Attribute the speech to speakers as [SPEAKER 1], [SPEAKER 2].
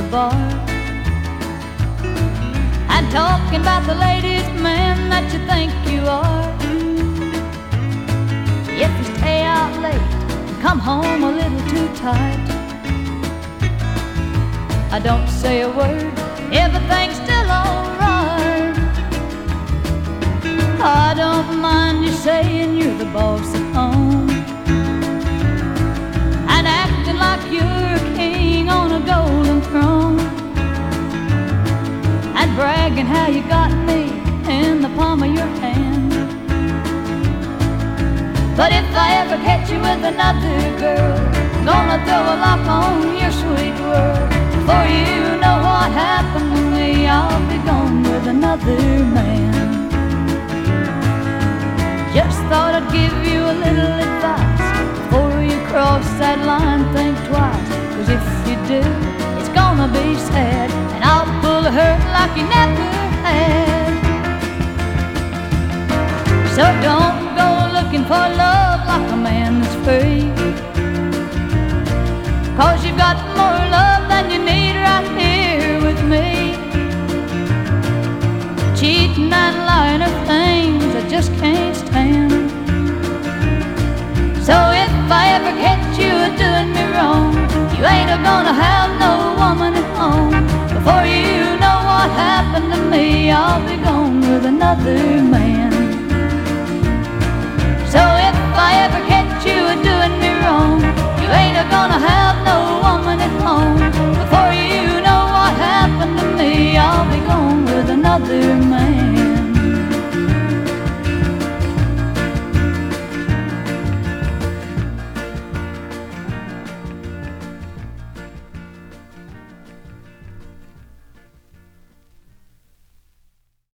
[SPEAKER 1] bar and talking about the latest man that you think you are. If you stay out late and come home a little too tight, I don't say a word, everything's still alright. I don't mind you saying you're the boss at home and acting like you're a king on a golden throne and bragging how you got me in the palm of your hand. But if I ever catch you with another girl, gonna throw a lock on your sweet world. Before you know what happened to me, I'll be gone with another man. Just thought I'd give you a little advice. Before you cross that line, think twice. 'Cause if you do, it's gonna be sad, and I'll pull a hurt like you never had. So don't go looking for love like a man that's free, 'cause you've got more love than you need right here with me. Cheating and lying are things I just can't stand. So if I ever catch you doing me wrong, you ain't gonna have no woman at home. Before you know what happened to me, I'll be gone with another man.